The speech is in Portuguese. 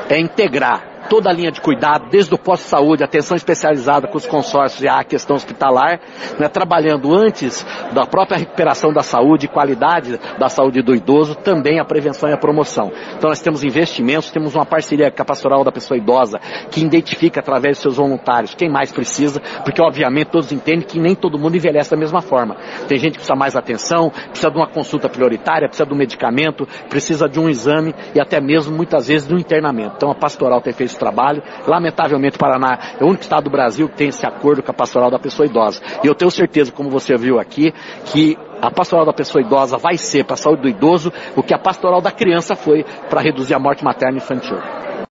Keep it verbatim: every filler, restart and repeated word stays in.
é integrar toda a linha de cuidado, desde o posto-saúde, atenção especializada com os consórcios e a questão hospitalar, né, trabalhando antes da própria recuperação da saúde e qualidade da saúde do idoso, também a prevenção e a promoção. Então nós temos investimentos, temos uma parceria com a Pastoral da Pessoa Idosa, que identifica através de seus voluntários quem mais precisa, porque obviamente todos entendem que nem todo mundo envelhece da mesma forma. Tem gente que precisa mais atenção, precisa de uma consulta prioritária, precisa de um medicamento, precisa de um exame e até mesmo muitas vezes de um internamento. Então a Pastoral tem feito esse trabalho. Lamentavelmente o Paraná é o único estado do Brasil que tem esse acordo com a Pastoral da Pessoa Idosa. E eu tenho certeza, como você viu aqui, que a Pastoral da Pessoa Idosa vai ser para a saúde do idoso o que a Pastoral da Criança foi para reduzir a morte materna e infantil.